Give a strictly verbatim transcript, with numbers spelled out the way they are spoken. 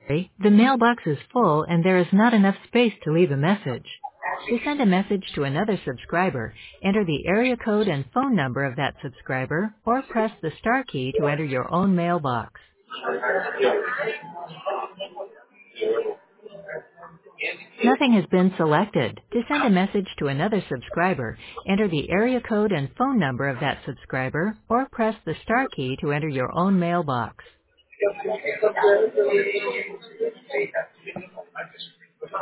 Sorry, the mailbox is full and there is not enough space to leave a message. To send a message to another subscriber, enter the area code and phone number of that subscriber or press the star key to enter your own mailbox. Nothing has been selected. To send a message to another subscriber, enter the area code and phone number of that subscriber or press the star key to enter your own mailbox.